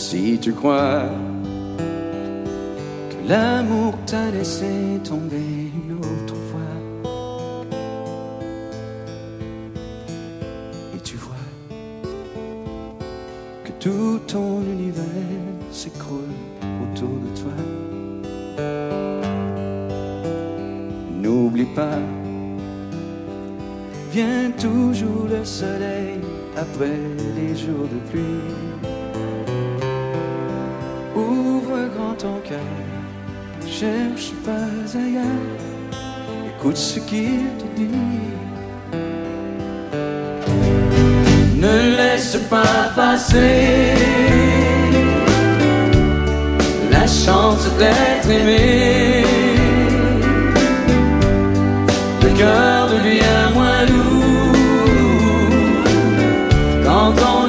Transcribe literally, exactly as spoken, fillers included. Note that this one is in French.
Si tu crois que l'amour t'a laissé tomber une autre fois, et tu vois que tout ton univers s'écroule autour de toi, n'oublie pas, vient toujours le soleil après les jours de pluie. Ouvre grand ton cœur, cherche pas ailleurs, écoute ce qu'il te dit. Ne laisse pas passer la chance d'être aimé. Le cœur devient moins lourd quand on